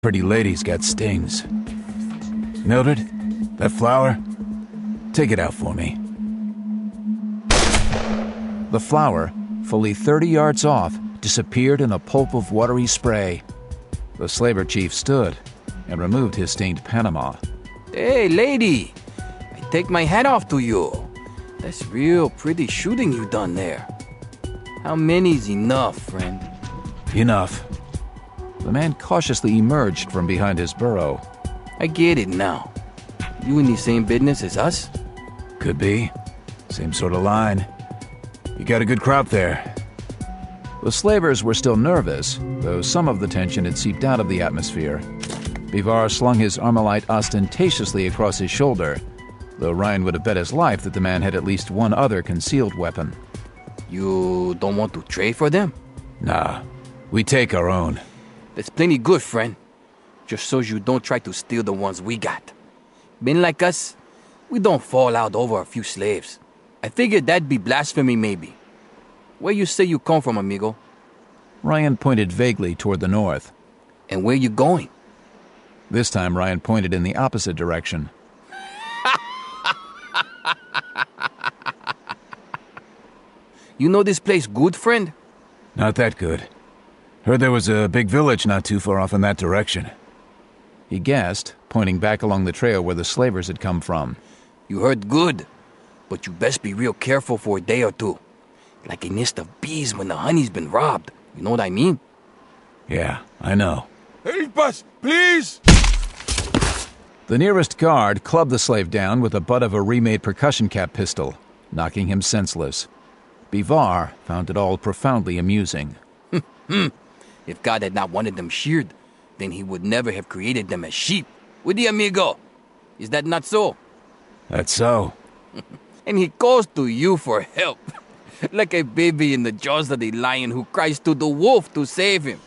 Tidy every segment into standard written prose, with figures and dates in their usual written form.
Pretty lady's got stings. Mildred, that flower? Take it out for me. The flower, fully 30 yards off, disappeared in a pulp of watery spray. The slaver chief stood and removed his stained Panama. Hey, lady, I take my hat off to you. That's real pretty shooting you done there. How many's enough, friend? Enough. The man cautiously emerged from behind his burrow. I get it now. You in the same business as us? Could be. Same sort of line. You got a good crop there. The slavers were still nervous, though some of the tension had seeped out of the atmosphere. Bivar slung his Armalite ostentatiously across his shoulder, though Ryan would have bet his life that the man had at least one other concealed weapon. You don't want to trade for them? Nah, we take our own. That's plenty good, friend. Just so you don't try to steal the ones we got. Men like us, we don't fall out over a few slaves. I figured that'd be blasphemy, maybe. Where you say you come from, amigo? Ryan pointed vaguely toward the north. And where you going? This time Ryan pointed in the opposite direction. You know this place good, friend? Not that good. Heard there was a big village not too far off in that direction. He guessed, pointing back along the trail where the slavers had come from. You heard good, but you best be real careful for a day or two. Like a nest of bees when the honey's been robbed. You know what I mean? Yeah, I know. Help us, please! The nearest guard clubbed the slave down with the butt of a remade percussion cap pistol, knocking him senseless. Bivar found it all profoundly amusing. If God had not wanted them sheared, then he would never have created them as sheep. Would he, amigo? Is that not so? That's so. And he calls to you for help. Like a baby in the jaws of the lion who cries to the wolf to save him.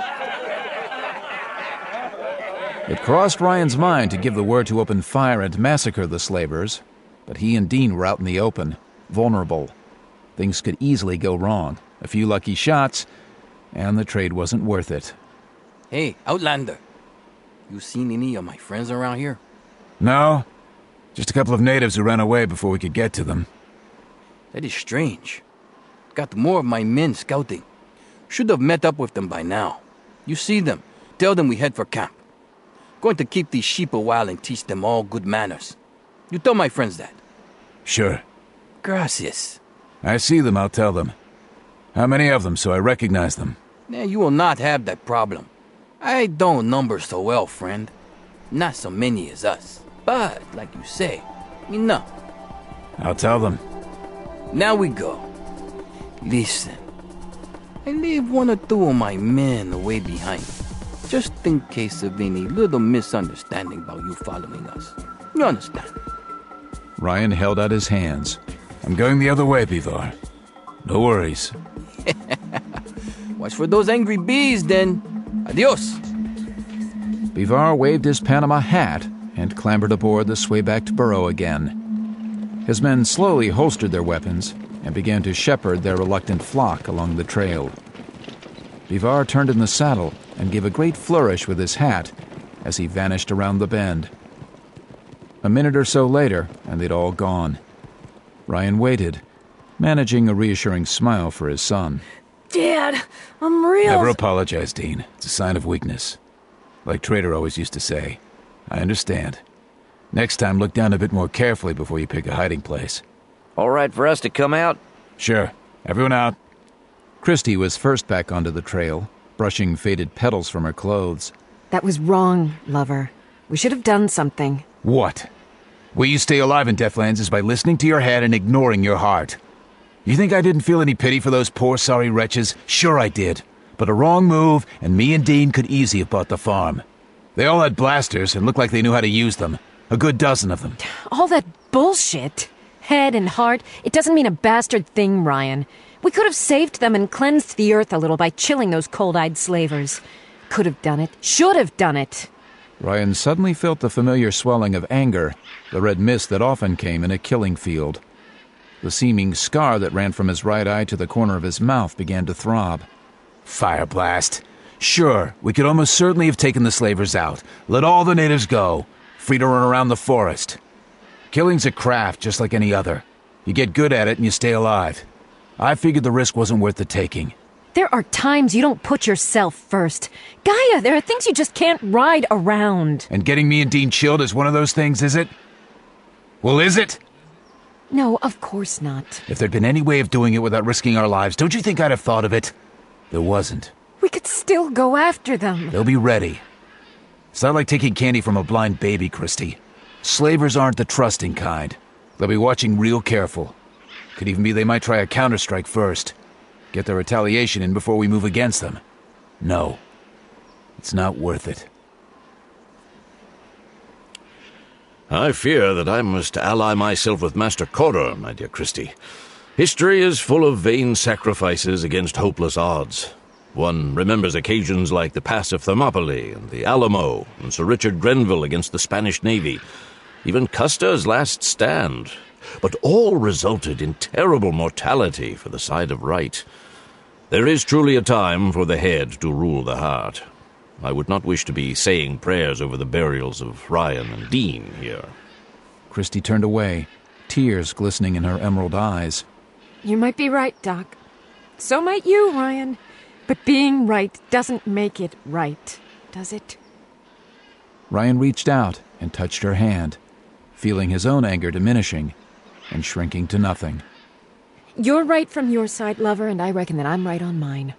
It crossed Ryan's mind to give the word to open fire and massacre the slavers, but he and Dean were out in the open, vulnerable. Things could easily go wrong. A few lucky shots, and the trade wasn't worth it. Hey, Outlander. You seen any of my friends around here? No, just a couple of natives who ran away before we could get to them. That is strange. Got more of my men scouting. Should have met up with them by now. You see them, tell them we head for camp. Going to keep these sheep a while and teach them all good manners. You tell my friends that. Sure. Gracias. I see them, I'll tell them. How many of them so I recognize them? Now, you will not have that problem. I don't number so well, friend. Not so many as us. But, like you say, enough. I'll tell them. Now we go. Listen. I leave one or two of my men away behind, just in case of any little misunderstanding about you following us. You understand? Ryan held out his hands. I'm going the other way, Bivar. No worries. Watch for those angry bees, then. Adios. Bivar waved his Panama hat and clambered aboard the sway-backed burro again. His men slowly holstered their weapons and began to shepherd their reluctant flock along the trail. Bivar turned in the saddle and gave a great flourish with his hat as he vanished around the bend. A minute or so later, and they'd all gone. Ryan waited, managing a reassuring smile for his son. Dad, I'm real... Never apologize, Dean. It's a sign of weakness. Like Trader always used to say. I understand. Next time, look down a bit more carefully before you pick a hiding place. All right for us to come out? Sure. Everyone out. Christy was first back onto the trail, brushing faded petals from her clothes. That was wrong, lover. We should have done something. What? Way you stay alive in Deathlands is by listening to your head and ignoring your heart. You think I didn't feel any pity for those poor sorry wretches? Sure I did. But a wrong move, and me and Dean could easy have bought the farm. They all had blasters and looked like they knew how to use them. A good dozen of them. All that bullshit. Head and heart, it doesn't mean a bastard thing, Ryan. We could have saved them and cleansed the earth a little by chilling those cold-eyed slavers. Could have done it. Should have done it. Ryan suddenly felt the familiar swelling of anger, the red mist that often came in a killing field. The seeming scar that ran from his right eye to the corner of his mouth began to throb. Fire blast. Sure, we could almost certainly have taken the slavers out, let all the natives go, free to run around the forest. Killing's a craft just like any other. You get good at it and you stay alive. I figured the risk wasn't worth the taking. There are times you don't put yourself first. Gaia, there are things you just can't ride around. And getting me and Dean chilled is one of those things, is it? Well, is it? No, of course not. If there'd been any way of doing it without risking our lives, don't you think I'd have thought of it? There wasn't. We could still go after them. They'll be ready. It's not like taking candy from a blind baby, Christy. Slavers aren't the trusting kind. They'll be watching real careful. Could even be they might try a counterstrike first. Get their retaliation in before we move against them. No. It's not worth it. I fear that I must ally myself with Master Corder, my dear Christy. History is full of vain sacrifices against hopeless odds. One remembers occasions like the Pass of Thermopylae and the Alamo and Sir Richard Grenville against the Spanish Navy, even Custer's last stand. But all resulted in terrible mortality for the side of right. There is truly a time for the head to rule the heart. I would not wish to be saying prayers over the burials of Ryan and Dean here. Christy turned away, tears glistening in her emerald eyes. You might be right, Doc. So might you, Ryan. But being right doesn't make it right, does it? Ryan reached out and touched her hand, feeling his own anger diminishing and shrinking to nothing. You're right from your side, lover, and I reckon that I'm right on mine.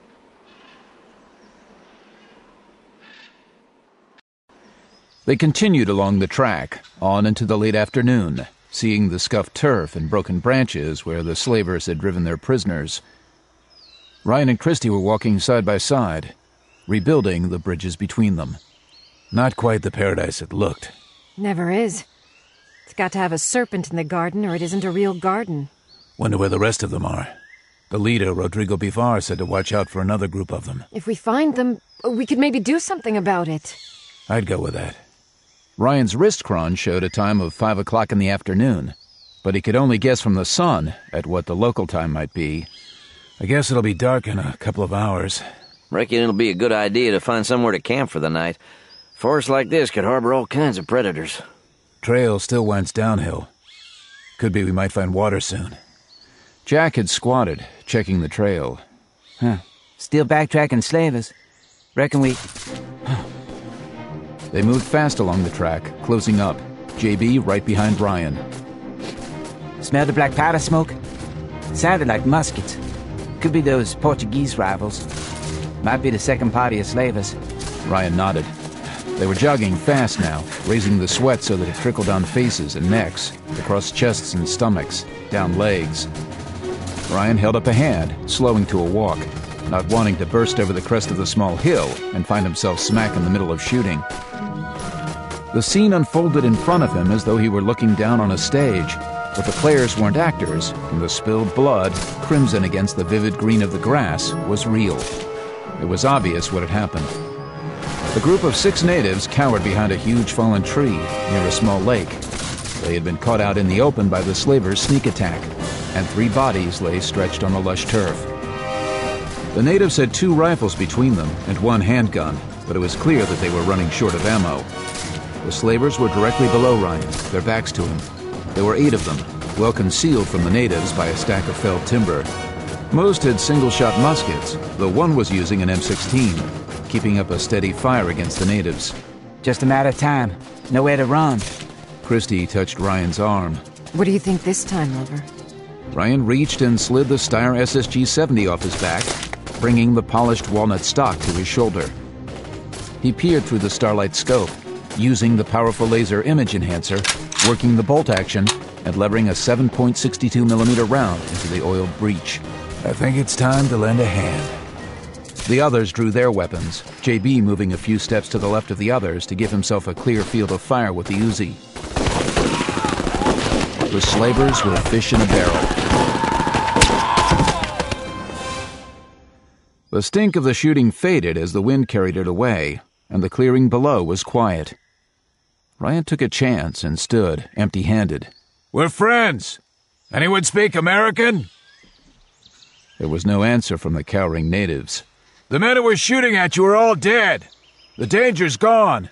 They continued along the track, on into the late afternoon, seeing the scuffed turf and broken branches where the slavers had driven their prisoners. Ryan and Christy were walking side by side, rebuilding the bridges between them. Not quite the paradise it looked. Never is. It's got to have a serpent in the garden or it isn't a real garden. Wonder where the rest of them are. The leader, Rodrigo Bivar, said to watch out for another group of them. If we find them, we could maybe do something about it. I'd go with that. Ryan's wrist chron showed a time of 5 o'clock in the afternoon, but he could only guess from the sun at what the local time might be. I guess it'll be dark in a couple of hours. Reckon it'll be a good idea to find somewhere to camp for the night. Forest like this could harbor all kinds of predators. Trail still winds downhill. Could be we might find water soon. Jack had squatted, checking the trail. Still backtracking slavers. Reckon we... They moved fast along the track, closing up, JB right behind Ryan. Smell the black powder smoke? Sounded like muskets. Could be those Portuguese rivals. Might be the second party of slavers. Ryan nodded. They were jogging fast now, raising the sweat so that it trickled down faces and necks, across chests and stomachs, down legs. Ryan held up a hand, slowing to a walk, not wanting to burst over the crest of the small hill and find himself smack in the middle of shooting. The scene unfolded in front of him as though he were looking down on a stage, but the players weren't actors, and the spilled blood, crimson against the vivid green of the grass, was real. It was obvious what had happened. A group of 6 natives cowered behind a huge fallen tree near a small lake. They had been caught out in the open by the slavers' sneak attack, and 3 bodies lay stretched on the lush turf. The natives had 2 rifles between them and 1 handgun, but it was clear that they were running short of ammo. The slavers were directly below Ryan, their backs to him. There were 8 of them, well concealed from the natives by a stack of felled timber. Most had single-shot muskets, though one was using an M16, keeping up a steady fire against the natives. Just a matter of time. Nowhere to run. Christy touched Ryan's arm. What do you think this time, lover? Ryan reached and slid the Steyr SSG-70 off his back, bringing the polished walnut stock to his shoulder. He peered through the starlight scope, using the powerful laser image enhancer, working the bolt action, and levering a 7.62mm round into the oiled breech. I think it's time to lend a hand. The others drew their weapons, JB moving a few steps to the left of the others to give himself a clear field of fire with the Uzi. The slavers were fish in a barrel. The stink of the shooting faded as the wind carried it away, and the clearing below was quiet. Ryan took a chance and stood, empty-handed. We're friends. Anyone speak American? There was no answer from the cowering natives. The men who were shooting at you are all dead. The danger's gone.